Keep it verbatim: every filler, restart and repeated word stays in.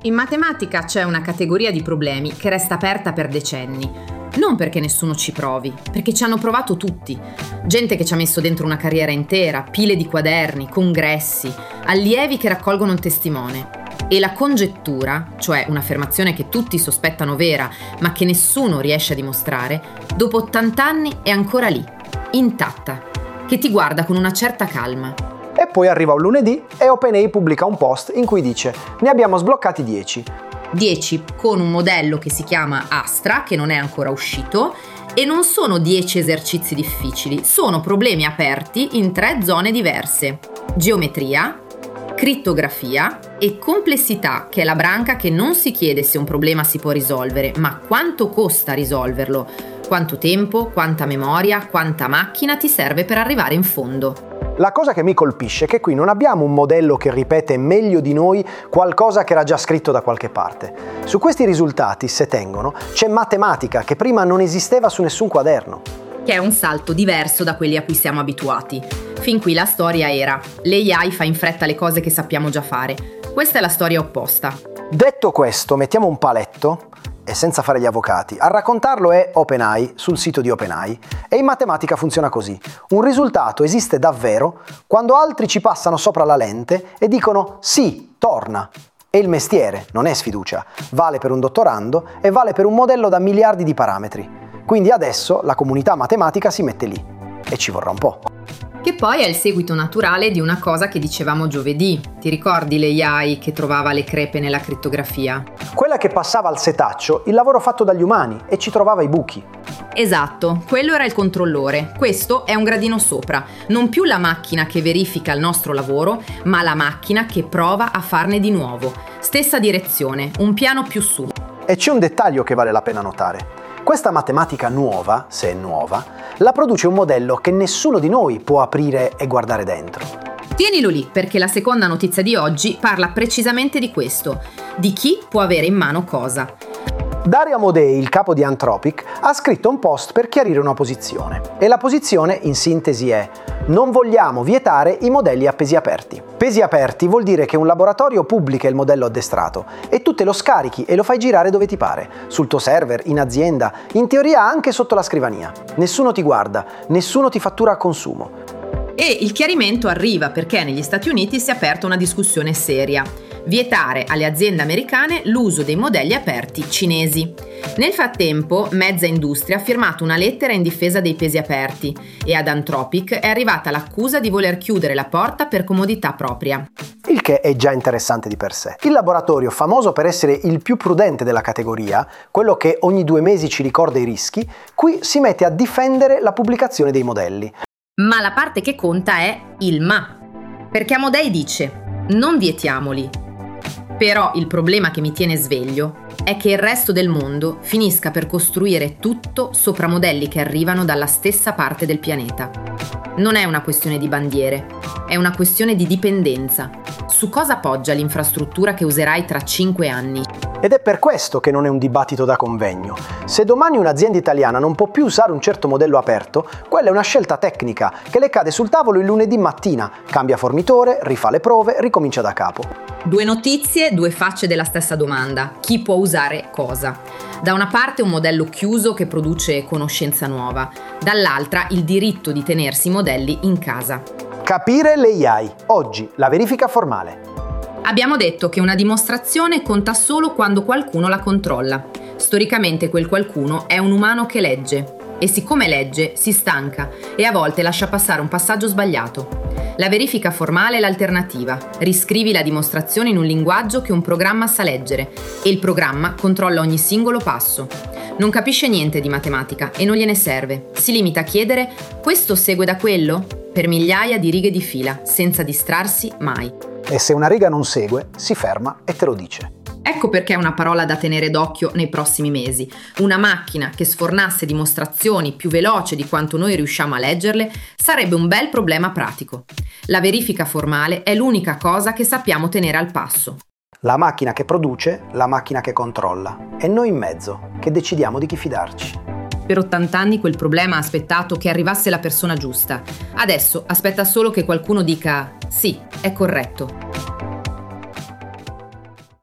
In matematica c'è una categoria di problemi che resta aperta per decenni. Non perché nessuno ci provi, perché ci hanno provato tutti. Gente che ci ha messo dentro una carriera intera, pile di quaderni, congressi, allievi che raccolgono un testimone. E la congettura, cioè un'affermazione che tutti sospettano vera, ma che nessuno riesce a dimostrare, dopo ottanta anni è ancora lì, intatta, che ti guarda con una certa calma. E poi arriva un lunedì e OpenAI pubblica un post in cui dice: ne abbiamo sbloccati dieci. dieci con un modello che si chiama Astra, che non è ancora uscito, e non sono dieci esercizi difficili, sono problemi aperti in tre zone diverse: geometria, crittografia e complessità, che è la branca che non si chiede se un problema si può risolvere, ma quanto costa risolverlo, quanto tempo, quanta memoria, quanta macchina ti serve per arrivare in fondo. La cosa che mi colpisce è che qui non abbiamo un modello che ripete meglio di noi qualcosa che era già scritto da qualche parte. Su questi risultati, se tengono, c'è matematica che prima non esisteva su nessun quaderno. Che è un salto diverso da quelli a cui siamo abituati. Fin qui la storia era: l'A I fa in fretta le cose che sappiamo già fare. Questa è la storia opposta. Detto questo, mettiamo un paletto, e senza fare gli avvocati. A raccontarlo è OpenAI, sul sito di OpenAI, e in matematica funziona così. Un risultato esiste davvero quando altri ci passano sopra la lente e dicono sì, torna. E il mestiere, non è sfiducia, vale per un dottorando e vale per un modello da miliardi di parametri. Quindi adesso la comunità matematica si mette lì, e ci vorrà un po'. Che poi è il seguito naturale di una cosa che dicevamo giovedì. Ti ricordi l'A I che trovava le crepe nella crittografia? Quella che passava al setaccio il lavoro fatto dagli umani e ci trovava i buchi. Esatto, quello era il controllore. Questo è un gradino sopra. Non più la macchina che verifica il nostro lavoro, ma la macchina che prova a farne di nuovo. Stessa direzione, un piano più su. E c'è un dettaglio che vale la pena notare. Questa matematica nuova, se è nuova, la produce un modello che nessuno di noi può aprire e guardare dentro. Tienilo lì, perché la seconda notizia di oggi parla precisamente di questo, di chi può avere in mano cosa. Dario Amodei, il capo di Anthropic, ha scritto un post per chiarire una posizione. E la posizione, in sintesi, è: non vogliamo vietare i modelli a pesi aperti. Pesi aperti vuol dire che un laboratorio pubblica il modello addestrato e tu te lo scarichi e lo fai girare dove ti pare, sul tuo server, in azienda, in teoria anche sotto la scrivania. Nessuno ti guarda, nessuno ti fattura a consumo. E il chiarimento arriva perché negli Stati Uniti si è aperta una discussione seria: vietare alle aziende americane l'uso dei modelli aperti cinesi. Nel frattempo, mezza industria ha firmato una lettera in difesa dei pesi aperti e ad Anthropic è arrivata l'accusa di voler chiudere la porta per comodità propria. Il che è già interessante di per sé. Il laboratorio, famoso per essere il più prudente della categoria, quello che ogni due mesi ci ricorda i rischi, qui si mette a difendere la pubblicazione dei modelli. Ma la parte che conta è il ma. Perché Amodei dice: non vietiamoli. Però il problema che mi tiene sveglio è che il resto del mondo finisca per costruire tutto sopra modelli che arrivano dalla stessa parte del pianeta. Non è una questione di bandiere, è una questione di dipendenza. Su cosa poggia l'infrastruttura che userai tra cinque anni? Ed è per questo che non è un dibattito da convegno. Se domani un'azienda italiana non può più usare un certo modello aperto, quella è una scelta tecnica che le cade sul tavolo il lunedì mattina, cambia fornitore, rifà le prove, ricomincia da capo. Due notizie, due facce della stessa domanda. Chi può usare cosa? Da una parte un modello chiuso che produce conoscenza nuova, dall'altra il diritto di tenersi i modelli in casa. Capire l'A I. Oggi la verifica formale. Abbiamo detto che una dimostrazione conta solo quando qualcuno la controlla. Storicamente quel qualcuno è un umano che legge. E siccome legge, si stanca e a volte lascia passare un passaggio sbagliato. La verifica formale è l'alternativa. Riscrivi la dimostrazione in un linguaggio che un programma sa leggere e il programma controlla ogni singolo passo. Non capisce niente di matematica e non gliene serve. Si limita a chiedere: questo segue da quello? Per migliaia di righe di fila, senza distrarsi mai. E se una riga non segue, si ferma e te lo dice. Ecco perché è una parola da tenere d'occhio nei prossimi mesi. Una macchina che sfornasse dimostrazioni più veloce di quanto noi riusciamo a leggerle sarebbe un bel problema pratico. La verifica formale è l'unica cosa che sappiamo tenere al passo. La macchina che produce, la macchina che controlla. E noi in mezzo, che decidiamo di chi fidarci. Per ottanta anni quel problema ha aspettato che arrivasse la persona giusta. Adesso aspetta solo che qualcuno dica: sì, è corretto.